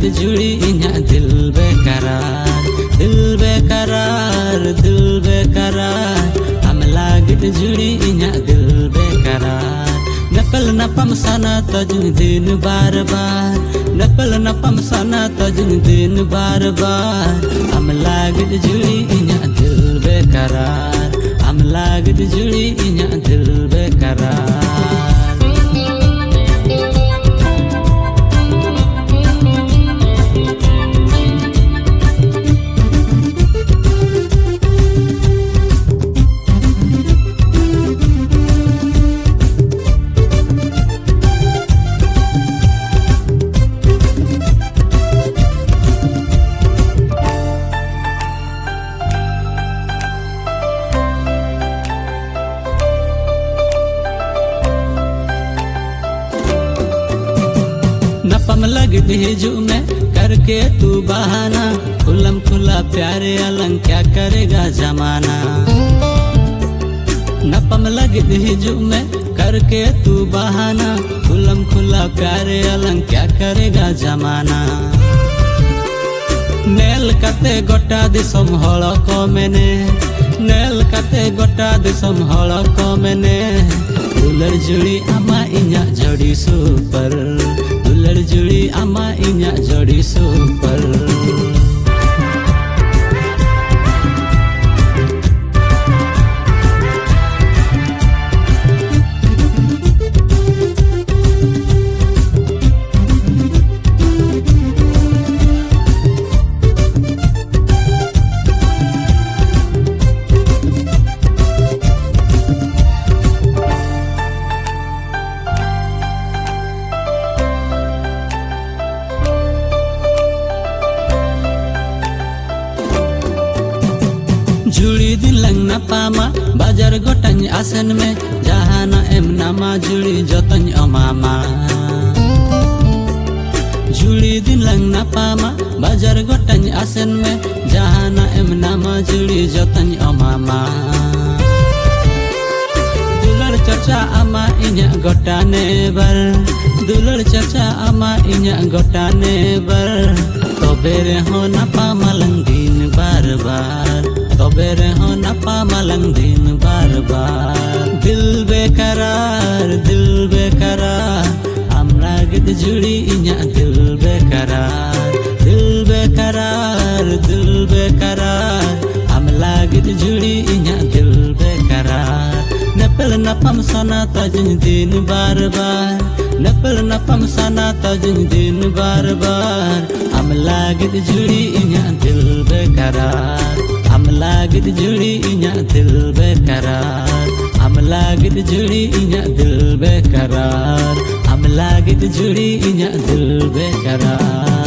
जुड़ी इन्या दिल बेकरार दिल बेकरार दिल बेकरार हम लागित जुड़ी इन्या दिल बेकरार नपल नपम सना तजुन दिन बार बार नपल नपम सना तजुन दिन बार बार हम लागित जुड़ी इन्या दिल बेकरार हम लागित जुड़ी इन्या दिल बेकरार नपम लगित हिजू में करके तू बहाना खुलम खुला प्यारे अलंग क्या करेगा जमाना नपम लगित हिजू में करके तू बहाना खुलम खुला प्यारे अलंग क्या करेगा जमाना नेल कते गोटा दिसम हड़ को मैंने नेल कते गोटा दिसम हड़ को मैंने दुलर जुड़ी आमा इन्या जोड़ी सुपर दुलर जुड़ी आमा इन्या जोड़ी सुपर जुड़ी दिन लंग न पामा बाजार गोटन आसन में जहाँ न एम नामा जुड़ी जोतन अमामा जुड़ी दिन लंग न पामा बाजार गोटन आसन में जहाँ न एम नामा जुड़ी जोतन अमामा दुलर चर्चा आमा इन्या गोटाने बर दुलर चर्चा आमा इन्या गोटाने बर तो बेरे हो न पामा लंग दिन बार बार तोबेरे हो नपा मलंग दिन बार बार दिल बेकरार हम लागित जुड़ी इन्या दिल बेकरार दिल बेकरार हम लागित जुड़ी इन्या दिल बेकरार नपल नपम सना तजुन दिन बार बार नपल नपम सना तजुन दिन बार बार हम लागित जुड़ी इन्या दिल बेकरार हम लागित जुड़ी इन्या दिल बेकरार हम लागित जुड़ी इन्या दिल बेकरार हम लागित जुड़ी इन्या दिल बेकरार।